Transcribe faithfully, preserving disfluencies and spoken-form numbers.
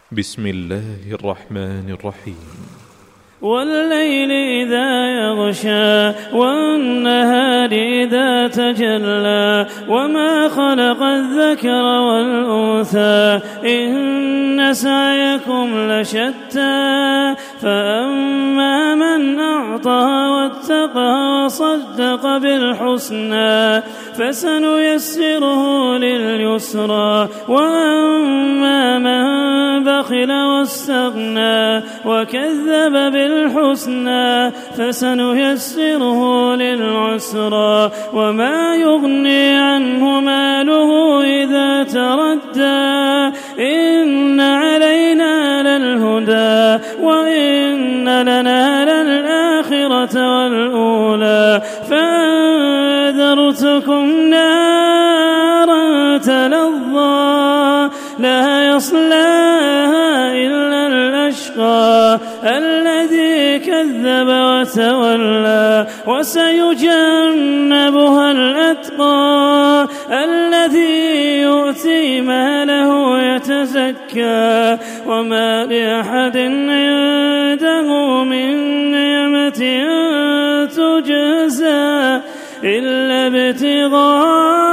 بسم الله الرحمن الرحيم. والليل إذا يغشى والنهار إذا تجلى وما خلق الذكر والأنثى إن سعيكم لشتى فأما من أعطى واتقى وصدق بالحسنى فسنيسره لليسرى وأما من بخل واستغنى وكذب بالحسنى فسنيسره للعسرى وما يغني عنه ماله إذا تردى إن علينا للهدى وإن لنا للآخرة والأولى فأنذرتكم نارا تلظى لا يصلاها إلا الأشقى الذي كذب وتولى وسيجنبها الأتقى الذي يؤتي ماله يتزكى وما لأحد عنده من نعمة تجزى إلا ابتغاء